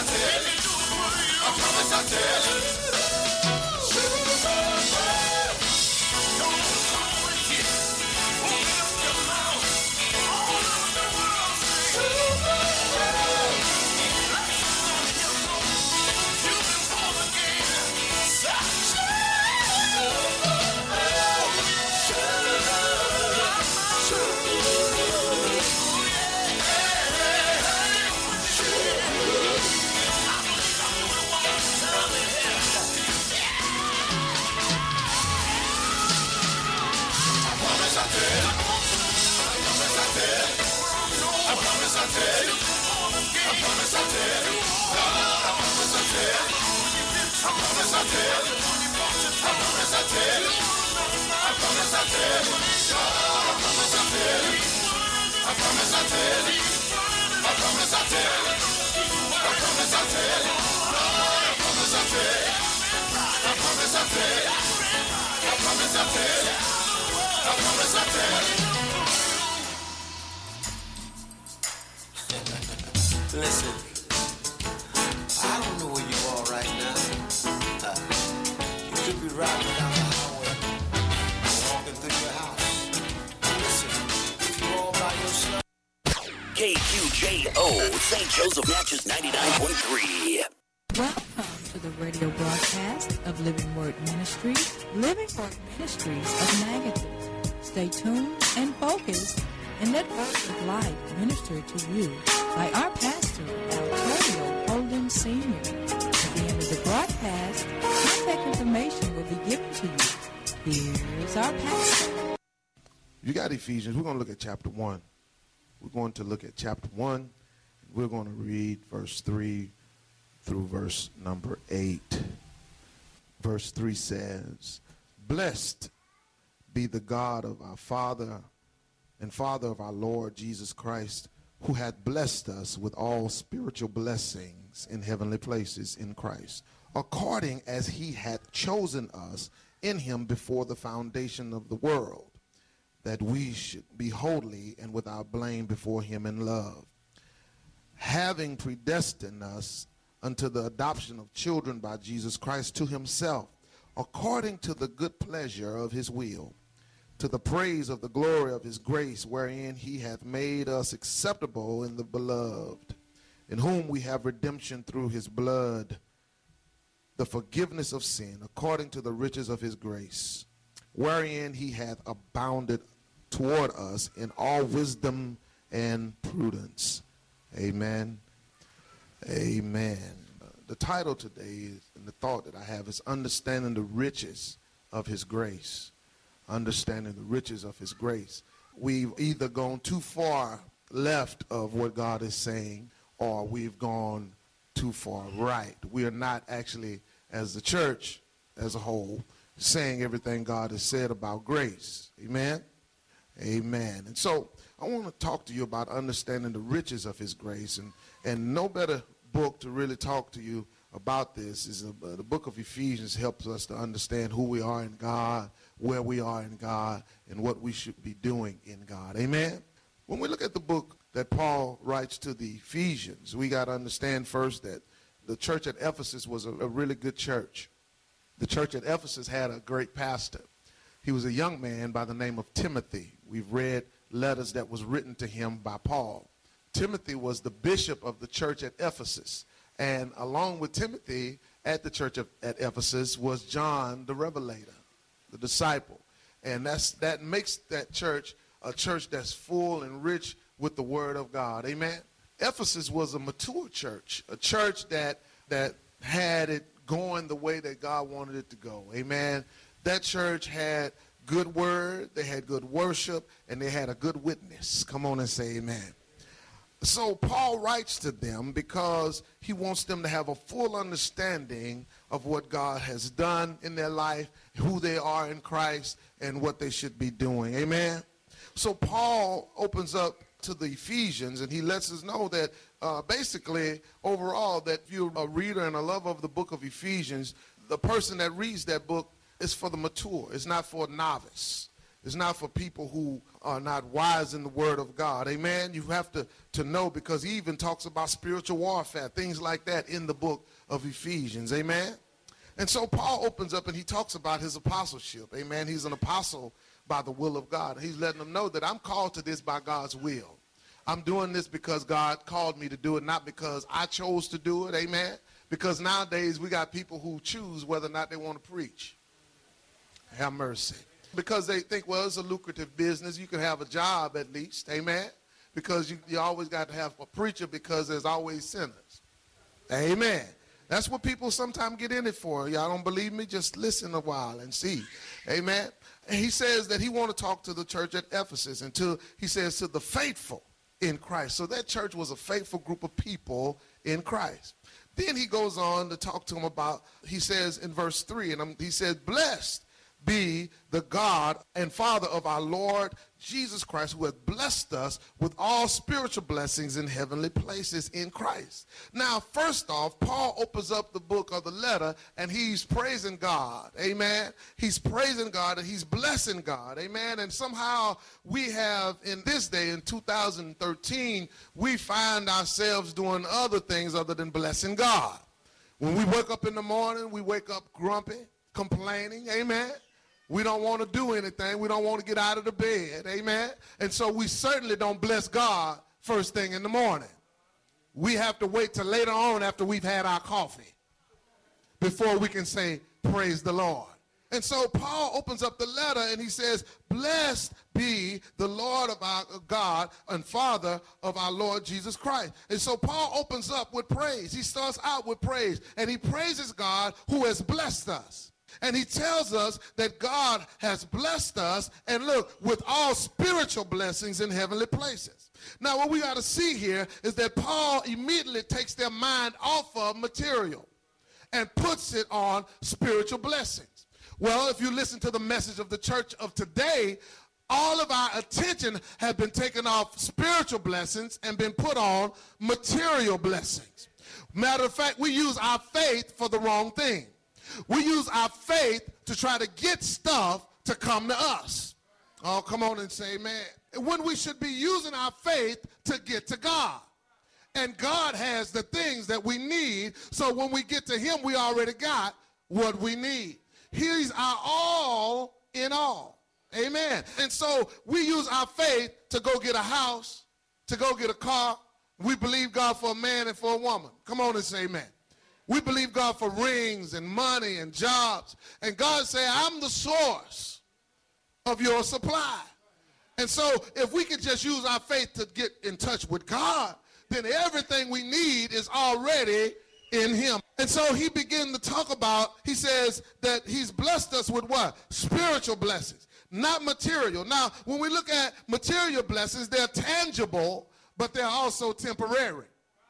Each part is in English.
Listen, I don't know where you are right now. You could be riding down the highway or walking through your house. Listen, if you're all by yourself. KQJO, St. Joseph Natchez 99.3. Welcome to the radio broadcast of Living Word Ministries, Living Word Ministries of Magadan. Stay tuned and focused and let Word of Life minister to you by our pastor, Antonio Holden Sr. At the end of the broadcast, contact information will be given to you. Here's our pastor. You got Ephesians. We're going to look at chapter 1. We're going to look at chapter 1. We're going to read verse 3 through verse number 8. Verse 3 says, "Blessed be the God of our Father and Father of our Lord Jesus Christ, who hath blessed us with all spiritual blessings in heavenly places in Christ, according as he hath chosen us in him before the foundation of the world, that we should be holy and without blame before him in love, having predestined us unto the adoption of children by Jesus Christ to himself, according to the good pleasure of his will, to the praise of the glory of his grace, wherein he hath made us acceptable in the beloved, in whom we have redemption through his blood, the forgiveness of sin, according to the riches of his grace, wherein he hath abounded toward us in all wisdom and prudence." Amen. Amen. The title today is, and the thought that I have is understanding the riches of his grace. Understanding the riches of his grace. We've either gone too far left of what God is saying, or we've gone too far right. We are not actually, as the church as a whole, saying everything God has said about grace. Amen? Amen. And so I want to talk to you about understanding the riches of his grace. And no better book to really talk to you about this is the book of Ephesians. Helps us to understand who we are in God, where we are in God, and what we should be doing in God. Amen? When we look at the book that Paul writes to the Ephesians, we got to understand first that the church at Ephesus was a really good church. The church at Ephesus had a great pastor. He was a young man by the name of Timothy. We've read letters that was written to him by Paul. Timothy was the bishop of the church at Ephesus. And along with Timothy at the church at Ephesus was John the Revelator, the disciple. And that makes that church a church that's full and rich with the word of God. Amen? Ephesus was a mature church, a church that had it going the way that God wanted it to go. Amen? That church had good word, they had good worship, and they had a good witness. Come on and say amen. So Paul writes to them because he wants them to have a full understanding of what God has done in their life, who they are in Christ, and what they should be doing. Amen? So Paul opens up to the Ephesians, and he lets us know that basically, overall, that if you're a reader and a lover of the book of Ephesians, the person that reads that book is for the mature. It's not for a novice. It's not for people who are not wise in the word of God. Amen. You have to know, because he even talks about spiritual warfare, things like that in the book of Ephesians. Amen. And so Paul opens up and he talks about his apostleship. Amen. He's an apostle by the will of God. He's letting them know that I'm called to this by God's will. I'm doing this because God called me to do it, not because I chose to do it. Amen. Because nowadays we got people who choose whether or not they want to preach. Have mercy. Because they think, well, it's a lucrative business. You can have a job at least. Amen. Because you always got to have a preacher, because there's always sinners. Amen. That's what people sometimes get in it for. Y'all don't believe me? Just listen a while and see. Amen. And he says that he want to talk to the church at Ephesus, he says to the faithful in Christ. So that church was a faithful group of people in Christ. Then he goes on to talk to them about, he says in verse 3, and he says, blessed be the God and Father of our Lord Jesus Christ, who has blessed us with all spiritual blessings in heavenly places in Christ. Now, first off, Paul opens up the book of the letter and he's praising God. Amen. He's praising God and he's blessing God. Amen. And somehow we have, in this day, in 2013, we find ourselves doing other things other than blessing God. When we wake up in the morning, we wake up grumpy, complaining. Amen. We don't want to do anything. We don't want to get out of the bed. Amen. And so we certainly don't bless God first thing in the morning. We have to wait till later on after we've had our coffee before we can say, praise the Lord. And so Paul opens up the letter and he says, blessed be the Lord of our God and Father of our Lord Jesus Christ. And so Paul opens up with praise. He starts out with praise, and he praises God who has blessed us. And he tells us that God has blessed us, and look, with all spiritual blessings in heavenly places. Now, what we got to see here is that Paul immediately takes their mind off of material and puts it on spiritual blessings. Well, if you listen to the message of the church of today, all of our attention has been taken off spiritual blessings and been put on material blessings. Matter of fact, we use our faith for the wrong thing. We use our faith to try to get stuff to come to us. Oh, come on and say amen. When we should be using our faith to get to God. And God has the things that we need, so when we get to him, we already got what we need. He's our all in all. Amen. And so we use our faith to go get a house, to go get a car. We believe God for a man and for a woman. Come on and say amen. We believe God for rings and money and jobs. And God said, I'm the source of your supply. And so if we could just use our faith to get in touch with God, then everything we need is already in him. And so he began to talk about, he says that he's blessed us with what? Spiritual blessings, not material. Now, when we look at material blessings, they're tangible, but they're also temporary.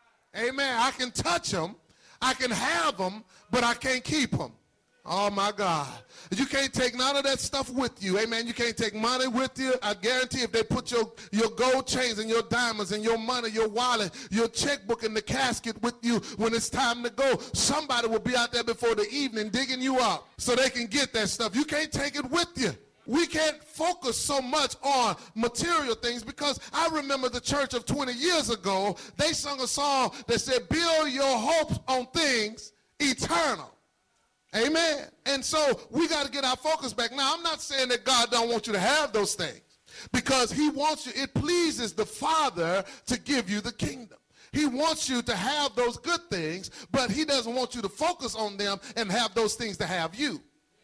Amen. I can touch them. I can have them, but I can't keep them. Oh, my God. You can't take none of that stuff with you. Amen. You can't take money with you. I guarantee if they put your gold chains and your diamonds and your money, your wallet, your checkbook in the casket with you when it's time to go, somebody will be out there before the evening digging you up so they can get that stuff. You can't take it with you. We can't focus so much on material things, because I remember the church of 20 years ago, they sung a song that said, build your hopes on things eternal. Amen. And so we got to get our focus back. Now, I'm not saying that God don't want you to have those things, because he wants you, it pleases the Father to give you the kingdom. He wants you to have those good things, but he doesn't want you to focus on them and have those things to have you.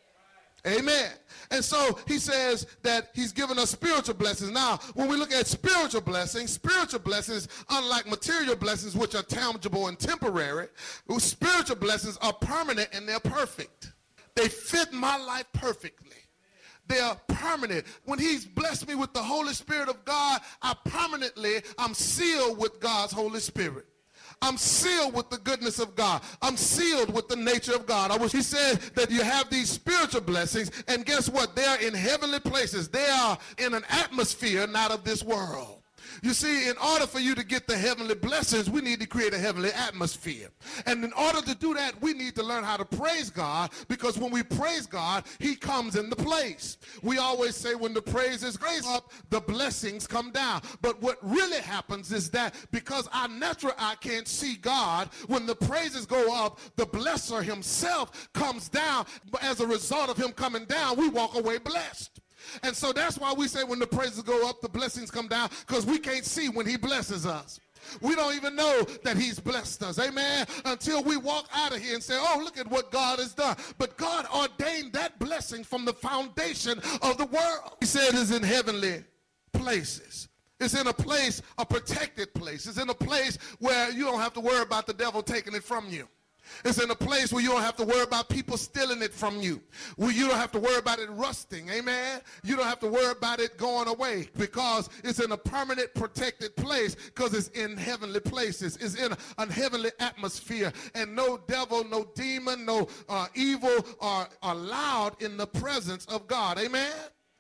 Amen. And so he says that he's given us spiritual blessings. Now, when we look at spiritual blessings, unlike material blessings, which are tangible and temporary, spiritual blessings are permanent and they're perfect. They fit my life perfectly. They are permanent. When he's blessed me with the Holy Spirit of God, I'm sealed with God's Holy Spirit. I'm sealed with the goodness of God. I'm sealed with the nature of God. He said that you have these spiritual blessings, and guess what? They are in heavenly places. They are in an atmosphere not of this world. You see, in order for you to get the heavenly blessings, we need to create a heavenly atmosphere. And in order to do that, we need to learn how to praise God, because when we praise God, he comes in the place. We always say when the praises go up, the blessings come down. But what really happens is that because our natural eye can't see God, when the praises go up, the blesser himself comes down. But as a result of him coming down, we walk away blessed. And so that's why we say when the praises go up, the blessings come down, because we can't see when he blesses us. We don't even know that he's blessed us, amen, until we walk out of here and say, oh, look at what God has done. But God ordained that blessing from the foundation of the world. He said it's in heavenly places. It's in a place, a protected place. It's in a place where you don't have to worry about the devil taking it from you. It's in a place where you don't have to worry about people stealing it from you. Where you don't have to worry about it rusting, amen? You don't have to worry about it going away, because it's in a permanent protected place, because it's in heavenly places. It's in a heavenly atmosphere, and no devil, no demon, no evil are allowed in the presence of God, amen?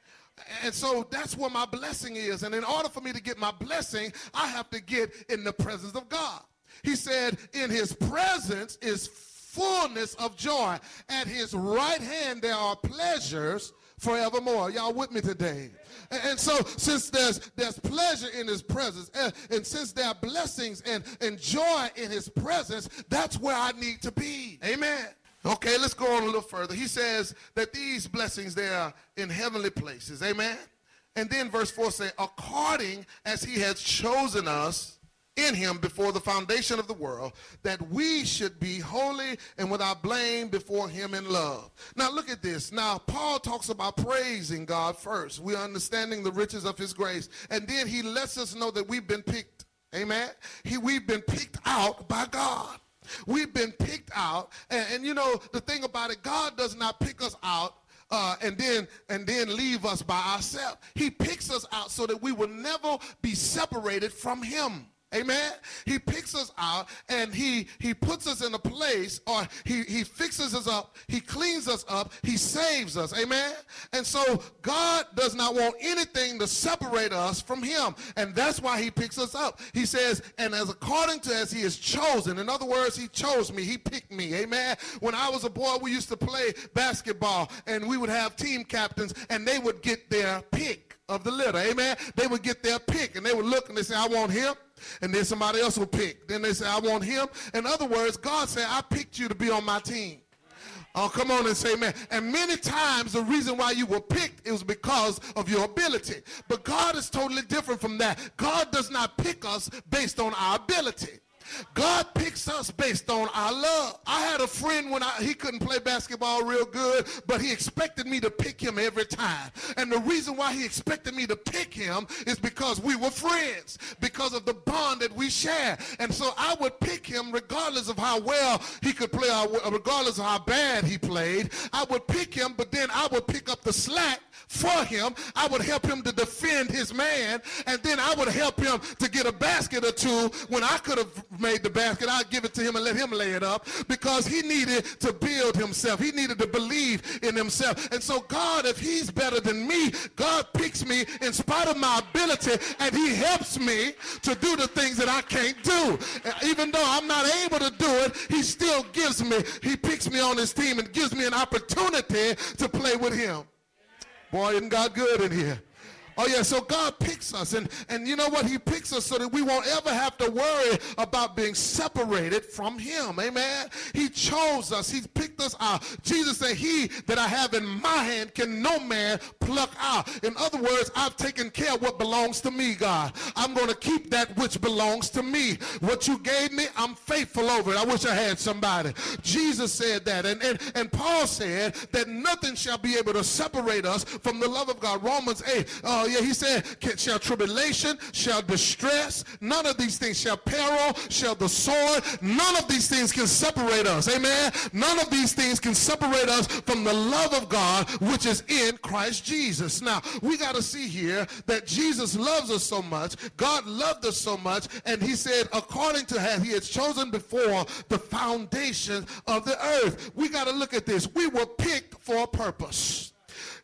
And so that's where my blessing is. And in order for me to get my blessing, I have to get in the presence of God. He said, in his presence is fullness of joy. At his right hand there are pleasures forevermore. Y'all with me today? And so since there's pleasure in his presence, and since there are blessings and joy in his presence, that's where I need to be. Amen. Okay, let's go on a little further. He says that these blessings, they are in heavenly places. Amen. And then verse 4 says, according as he has chosen us in him before the foundation of the world, that we should be holy and without blame before him in love. Now look at this. Now Paul talks about praising God first. We're understanding the riches of his grace. And then he lets us know that we've been picked. Amen. We've been picked out by God. We've been picked out. And you know, the thing about it, God does not pick us out and then leave us by ourselves. He picks us out so that we will never be separated from him. Amen. He picks us out, and he puts us in a place, or he fixes us up, he cleans us up, he saves us. Amen. And so God does not want anything to separate us from him, and that's why he picks us up. He says, and according to as he is chosen. In other words, he chose me, he picked me. Amen. When I was a boy, we used to play basketball, and we would have team captains, and they would get their pick of the litter. Amen. They would get their pick, and they would look and they say, I want him. And then somebody else will pick. Then they say, I want him. In other words, God said, I picked you to be on my team. Oh, come on and say amen. And many times the reason why you were picked, it was because of your ability. But God is totally different from that. God does not pick us based on our ability. God picks us based on our love. I had a friend when he couldn't play basketball real good, but he expected me to pick him every time. And the reason why he expected me to pick him is because we were friends, because of the bond that we share. And so I would pick him regardless of how well he could play, or regardless of how bad he played. I would pick him, but then I would pick up the slack for him. I would help him to defend his man, and then I would help him to get a basket or two. When I could have made the basket, I'd give it to him and let him lay it up, because he needed to build himself. He needed to believe in himself. And so God, if he's better than me, God picks me in spite of my ability, and he helps me to do the things that I can't do. Even though I'm not able to do it, he still gives me, he picks me on his team and gives me an opportunity to play with him. Boy, isn't God good in here? Oh, yeah, so God picks us, and you know what? He picks us so that we won't ever have to worry about being separated from him, amen? He chose us. He picked us out. Jesus said, he that I have in my hand can no man pluck out. In other words, I've taken care of what belongs to me, God. I'm going to keep that which belongs to me. What you gave me, I'm faithful over it. I wish I had somebody. Jesus said that, and Paul said that nothing shall be able to separate us from the love of God. Romans 8, he said, shall tribulation, shall distress, none of these things, shall peril, shall the sword, none of these things can separate us. Amen. None of these things can separate us from the love of God, which is in Christ Jesus. Now, we got to see here that Jesus loves us so much, God loved us so much, and he said, according to how he has chosen before the foundation of the earth. We got to look at this. We were picked for a purpose.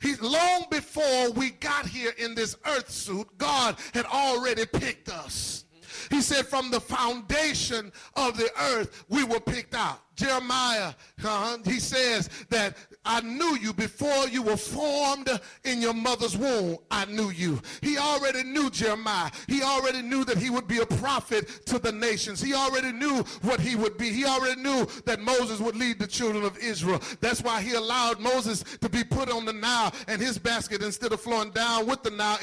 long before we got here in this earth suit, God had already picked us. He said from the foundation of the earth, we were picked out. Jeremiah, he says that I knew you before you were formed in your mother's womb. I knew you. He already knew Jeremiah. He already knew that he would be a prophet to the nations. He already knew what he would be. He already knew that Moses would lead the children of Israel. That's why he allowed Moses to be put on the Nile, and his basket, instead of flowing down with the Nile,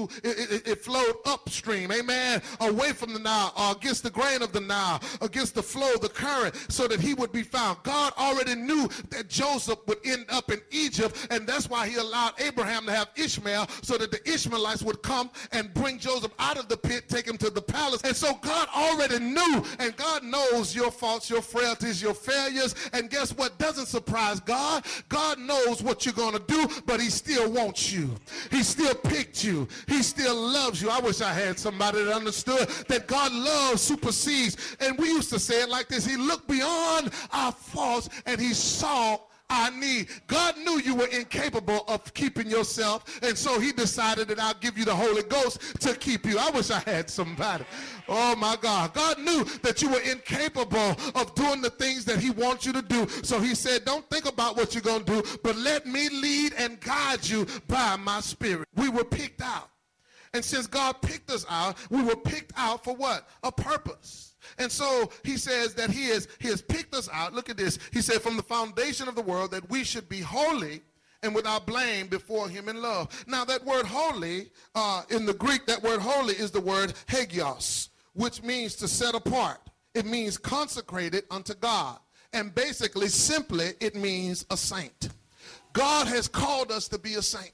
it flowed upstream, amen, away from the Nile, against the grain of the Nile, against the flow, the current, so that he would be found. God already knew that Joseph would end up in Egypt, and that's why he allowed Abraham to have Ishmael, so that the Ishmaelites would come and bring Joseph out of the pit, take him to the palace. And so God already knew, and God knows your faults, your frailties, your failures. And guess what doesn't surprise God? God knows what you're going to do, but he still wants you. He still picked you. He still loves you. I wish I had somebody that understood that God love supersedes. And we used to say it like this: he looked beyond our faults and he saw our need. God knew you were incapable of keeping yourself, and so he decided that I'll give you the Holy Ghost to keep you. I wish I had somebody. Oh my God. God knew that you were incapable of doing the things that he wants you to do, so he said, don't think about what you're going to do, but let me lead and guide you by my spirit. We were picked out. And since God picked us out, we were picked out for what? A purpose. And so he says that he has picked us out. Look at this. He said from the foundation of the world that we should be holy and without blame before him in love. Now that word holy, in the Greek, that word holy is the word hagios, which means to set apart. It means consecrated unto God. And basically, simply, it means a saint. God has called us to be a saint.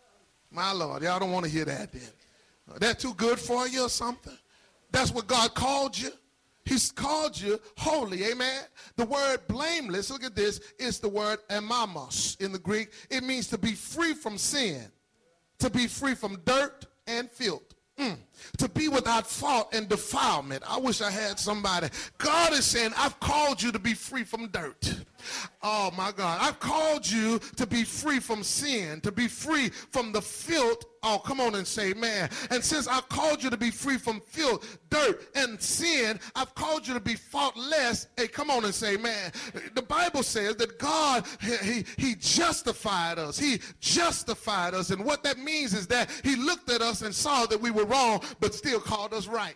My Lord, y'all don't want to hear that then. That too good for you or something? That's what God called you. He's called you holy, amen? The word blameless, look at this, is the word amamos in the Greek. It means to be free from sin, to be free from dirt and filth. To be without fault and defilement. I wish I had somebody. God is saying, I've called you to be free from dirt. Oh my God. I've called you to be free from sin, to be free from the filth. Oh, come on and say amen. And since I've called you to be free from filth, dirt, and sin, I've called you to be faultless. Hey, come on and say amen. The Bible says that God, he justified us. He justified us. And what that means is that he looked at us and saw that we were wrong, but still called us right.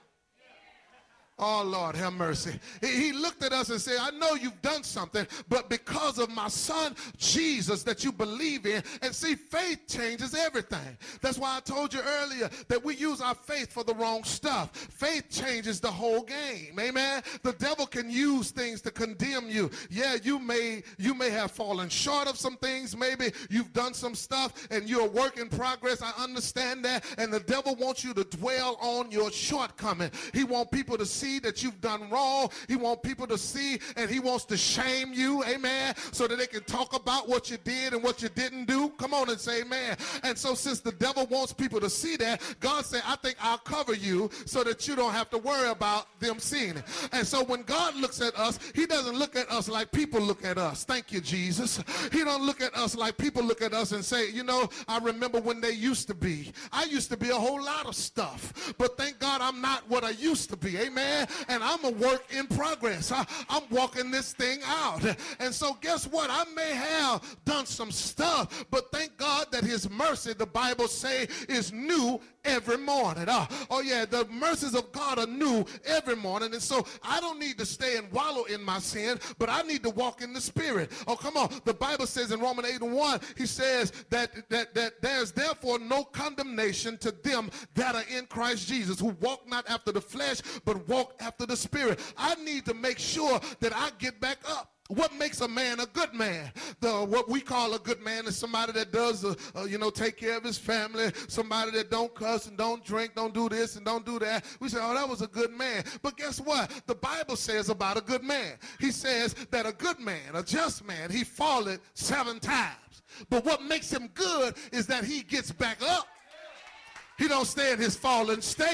Oh, Lord, have mercy. He looked at us and said, I know you've done something, but because of my son, Jesus, that you believe in. And see, faith changes everything. That's why I told you earlier that we use our faith for the wrong stuff. Faith changes the whole game. Amen. The devil can use things to condemn you. Yeah, you may have fallen short of some things. Maybe you've done some stuff and you're a work in progress. I understand that. And the devil wants you to dwell on your shortcoming. He wants people to see that you've done wrong. He wants people to see, and he wants to shame you, amen, so that they can talk about what you did and what you didn't do. Come on and say amen. And so since the devil wants people to see that, God said, I think I'll cover you so that you don't have to worry about them seeing it. And so when God looks at us, he doesn't look at us like people look at us. Thank you, Jesus. He don't look at us like people look at us and say, you know, I remember when they used to be. I used to be a whole lot of stuff, but thank God I'm not what I used to be, amen. And I'm a work in progress. I'm walking this thing out. And so guess what? I may have done some stuff, but thank God that his mercy, the Bible say, is new every morning. Oh yeah, the mercies of God are new every morning. And so I don't need to stay and wallow in my sin, but I need to walk in the spirit. Oh, come on. The Bible says in Romans 8:1, he says that there's therefore no condemnation to them that are in Christ Jesus, who walk not after the flesh, but walk after the spirit. I need to make sure that I get back up. What makes a man a good man? What we call a good man is somebody that does, take care of his family, somebody that don't cuss and don't drink, don't do this and don't do that. We say, oh, that was a good man. But guess what? The Bible says about a good man. He says that a good man, a just man, he falleth 7 times. But what makes him good is that he gets back up. He don't stay in his fallen state.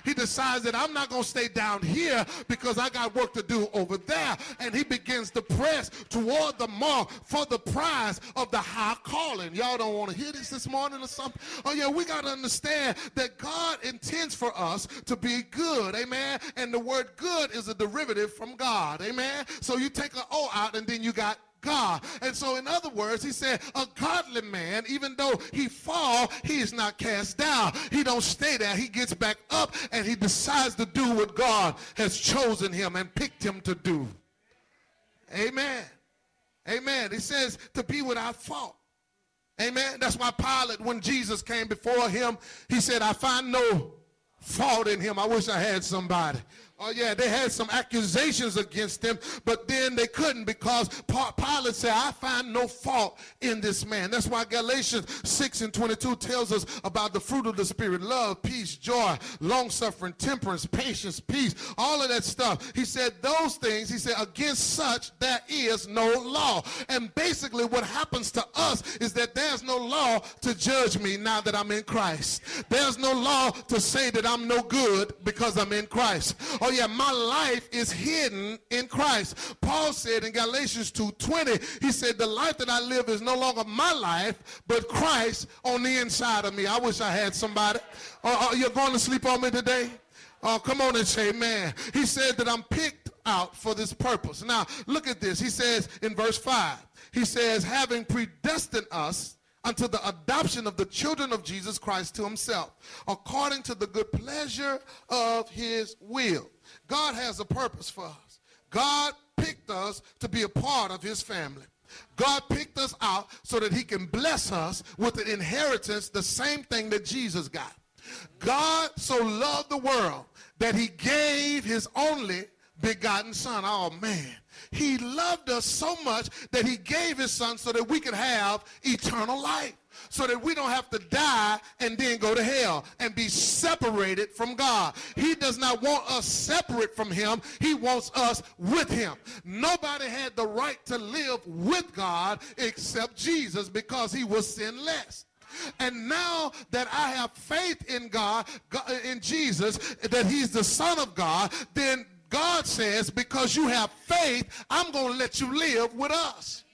He decides that I'm not going to stay down here because I got work to do over there. And he begins to press toward the mark for the prize of the high calling. Y'all don't want to hear this morning or something? Oh, yeah, we got to understand that God intends for us to be good. Amen. And the word good is a derivative from God. Amen. So you take an O out and then you got God. And so in other words, he said a godly man, even though he fall, he is not cast down. He don't stay there. He gets back up and he decides to do what God has chosen him and picked him to do. Amen. Amen. He says to be without fault. Amen. That's why Pilate, when Jesus came before him, he said, I find no fault in him. I wish I had somebody. Oh, yeah, they had some accusations against him, but then they couldn't because Pilate said, I find no fault in this man. That's why Galatians 6:22 tells us about the fruit of the Spirit: love, peace, joy, long-suffering, temperance, patience, peace, all of that stuff. He said those things, he said, against such there is no law. And basically what happens to us is that there's no law to judge me now that I'm in Christ. There's no law to say that I'm no good because I'm in Christ. Oh, yeah, my life is hidden in Christ. Paul said in Galatians 2:20, he said, the life that I live is no longer my life, but Christ on the inside of me. I wish I had somebody. You're going to sleep on me today? Oh, come on and say amen. He said that I'm picked out for this purpose. Now, look at this. He says in verse 5, he says, having predestined us unto the adoption of the children of Jesus Christ to himself, according to the good pleasure of his will. God has a purpose for us. God picked us to be a part of his family. God picked us out so that he can bless us with an inheritance, the same thing that Jesus got. God so loved the world that he gave his only begotten son. Oh, man. He loved us so much that he gave his son so that we could have eternal life, so that we don't have to die and then go to hell and be separated from God. He does not want us separate from him. He wants us with him. Nobody had the right to live with God except Jesus because he was sinless. And now that I have faith in God, in Jesus, that he's the Son of God, then God says, because you have faith, I'm going to let you live with us.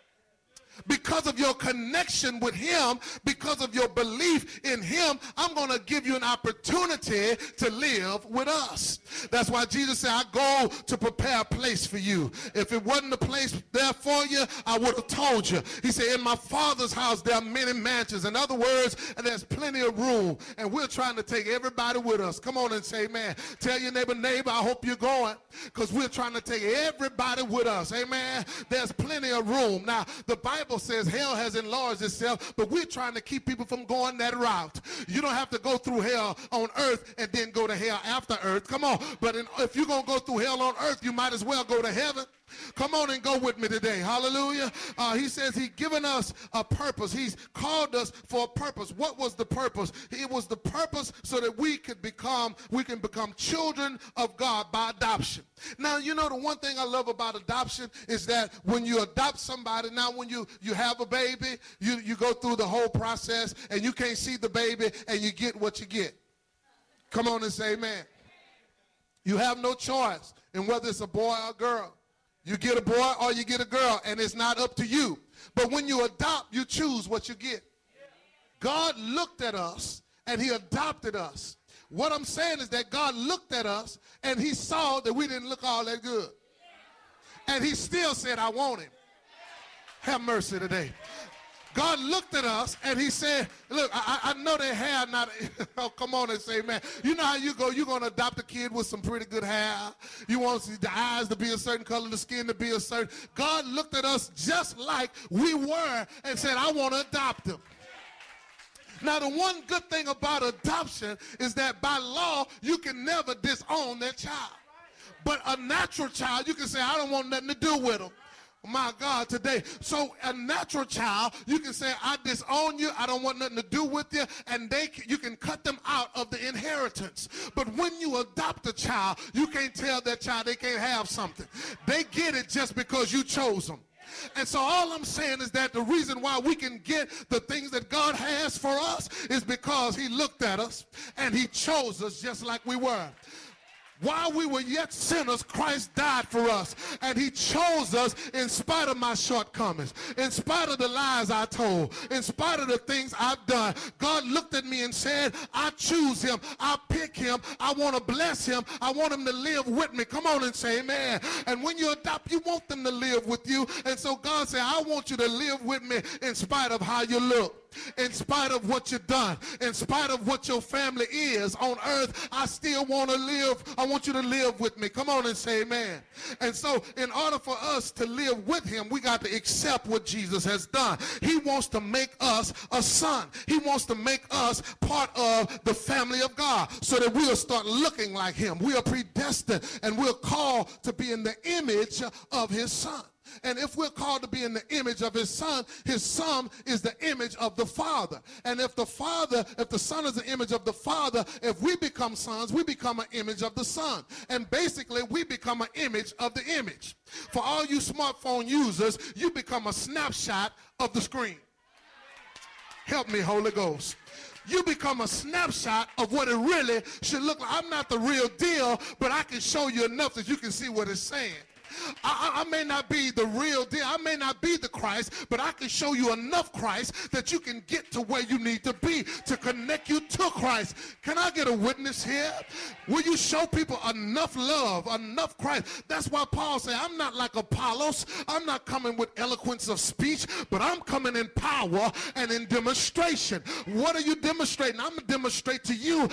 Because of your connection with him, because of your belief in him, I'm going to give you an opportunity to live with us. That's why Jesus said, I go to prepare a place for you. If it wasn't a place there for you, I would have told you. He said, in my Father's house, there are many mansions. In other words, there's plenty of room, and we're trying to take everybody with us. Come on and say amen. Tell your neighbor, I hope you're going, because we're trying to take everybody with us. Amen. There's plenty of room. Now, the Bible says hell has enlarged itself, but we're trying to keep people from going that route. You don't have to go through hell on earth and then go to hell after earth. Come on. But if you're going to go through hell on earth, you might as well go to heaven. Come on and go with me today. Hallelujah. He says he's given us a purpose. He's called us for a purpose. What was the purpose? It was the purpose so that we can become children of God by adoption. Now, you know, the one thing I love about adoption is that when you adopt somebody, now when you have a baby, you go through the whole process and you can't see the baby and you get what you get. Come on and say amen. You have no choice in whether it's a boy or a girl. You get a boy or you get a girl, and it's not up to you. But when you adopt, you choose what you get. God looked at us, and he adopted us. What I'm saying is that God looked at us, and he saw that we didn't look all that good. And he still said, I want him. Have mercy today. God looked at us and he said, look, I know their hair not, oh, come on and say, man, you know how you go, you're going to adopt a kid with some pretty good hair. You want the eyes to be a certain color, the skin to be a certain. God looked at us just like we were and said, I want to adopt him. Now, the one good thing about adoption is that by law, you can never disown that child. But a natural child, you can say, I don't want nothing to do with him. My God, today. So a natural child, you can say, I disown you, I don't want nothing to do with you, and you can cut them out of the inheritance. But when you adopt a child, you can't tell that child they can't have something. They get it just because you chose them. And so all I'm saying is that the reason why we can get the things that God has for us is because he looked at us and he chose us just like we were. While we were yet sinners, Christ died for us, and he chose us in spite of my shortcomings, in spite of the lies I told, in spite of the things I've done. God looked at me and said, I choose him, I pick him, I want to bless him, I want him to live with me. Come on and say amen. And when you adopt, you want them to live with you, and so God said, I want you to live with me in spite of how you look, in spite of what you've done, in spite of what your family is on earth. I still want to live. I want you to live with me. Come on and say amen. And so in order for us to live with him, we got to accept what Jesus has done. He wants to make us a son. He wants to make us part of the family of God so that we'll start looking like him. We are predestined and we're called to be in the image of his son. And if we're called to be in the image of his son is the image of the Father. And if the son is the image of the Father, if we become sons, we become an image of the son. And basically, we become an image of the image. For all you smartphone users, you become a snapshot of the screen. Help me, Holy Ghost. You become a snapshot of what it really should look like. I'm not the real deal, but I can show you enough that you can see what it's saying. I may not be the real deal. I may not be the Christ, but I can show you enough Christ that you can get to where you need to be to connect you to Christ. Can I get a witness here? Will you show people enough love, enough Christ? That's why Paul said, I'm not like Apollos. I'm not coming with eloquence of speech, but I'm coming in power and in demonstration. What are you demonstrating? I'm going to demonstrate to you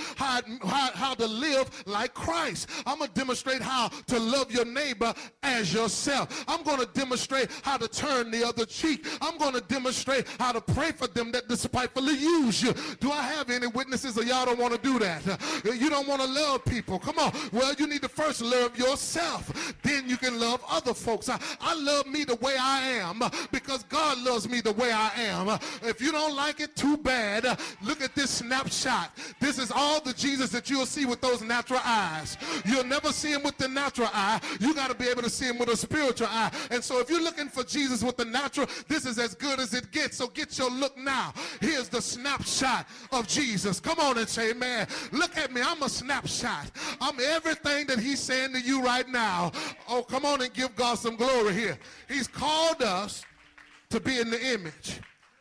how to live like Christ. I'm going to demonstrate how to love your neighbor as yourself. I'm going to demonstrate how to turn the other cheek. I'm going to demonstrate how to pray for them that despitefully use you. Do I have any witnesses, or y'all don't want to do that? You don't want to love people. Come on. Well, you need to first love yourself. Then you can love other folks. I love me the way I am because God loves me the way I am. If you don't like it, too bad. Look at this snapshot. This is all the Jesus that you'll see with those natural eyes. You'll never see him with the natural eye. You got to be able to see him with a spiritual eye. And so if you're looking for Jesus with the natural, this is as good as it gets. So get your look now. Here's the snapshot of Jesus. Come on and say, man, look at me. I'm a snapshot. I'm everything that he's saying to you right now. Oh, come on and give God some glory here. He's called us to be in the image.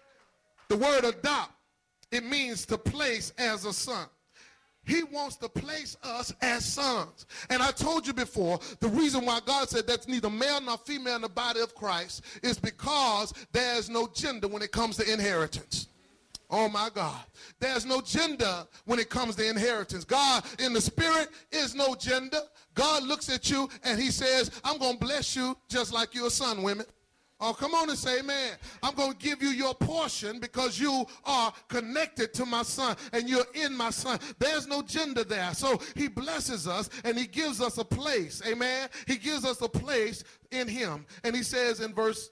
The word adopt, it means to place as a son. He wants to place us as sons. And I told you before, the reason why God said that's neither male nor female in the body of Christ is because there's no gender when it comes to inheritance. Oh my God. There's no gender when it comes to inheritance. God in the spirit is no gender. God looks at you and he says, I'm going to bless you just like you're a son, women. Oh, come on and say amen. I'm going to give you your portion because you are connected to my son and you're in my son. There's no gender there. So he blesses us and he gives us a place. Amen. He gives us a place in him. And he says in verse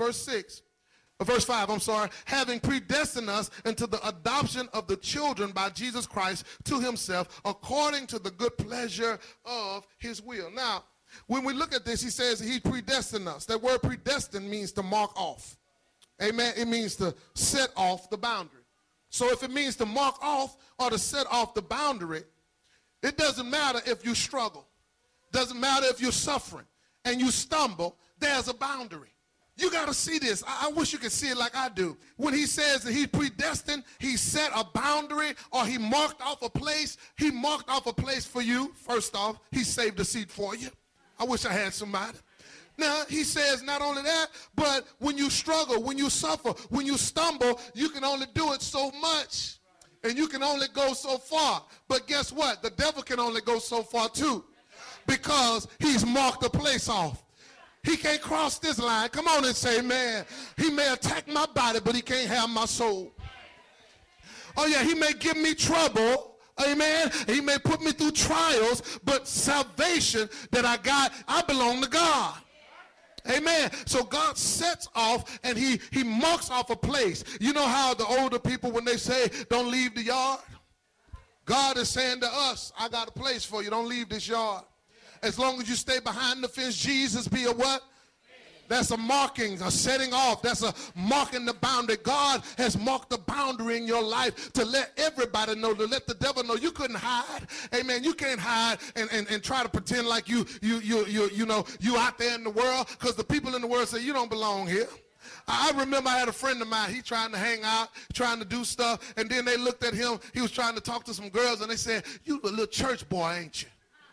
5, having predestined us into the adoption of the children by Jesus Christ to himself according to the good pleasure of his will. Now, when we look at this, he says he predestined us. That word predestined means to mark off. Amen. It means to set off the boundary. So if it means to mark off or to set off the boundary, it doesn't matter if you struggle. Doesn't matter if you're suffering and you stumble, there's a boundary. You got to see this. I wish you could see it like I do. When he says that he predestined, he set a boundary or he marked off a place. He marked off a place for you. First off, he saved a seat for you. I wish I had somebody. Now, he says not only that, but when you struggle, when you suffer, when you stumble, you can only do it so much. And you can only go so far. But guess what? The devil can only go so far too. Because he's marked a place off. He can't cross this line. Come on and say, man, he may attack my body, but he can't have my soul. Oh, yeah, he may give me trouble. Amen. He may put me through trials, but salvation that I got, I belong to God. Amen. So God sets off and he marks off a place. You know how the older people, when they say, don't leave the yard? God is saying to us, I got a place for you. Don't leave this yard. As long as you stay behind the fence, Jesus be a what? That's a marking, a setting off. That's a marking the boundary. God has marked the boundary in your life to let everybody know, to let the devil know you couldn't hide. Amen. You can't hide and try to pretend like you out there in the world, because the people in the world say you don't belong here. I remember I had a friend of mine, he trying to hang out, trying to do stuff, and then they looked at him, he was trying to talk to some girls, and they said, you a little church boy, ain't you?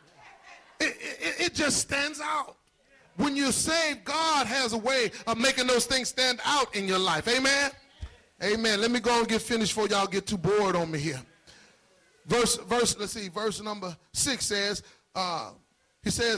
It just stands out. When you're saved, God has a way of making those things stand out in your life. Amen? Amen. Let me go and get finished before y'all get too bored on me here. Verse number 6 says, he says,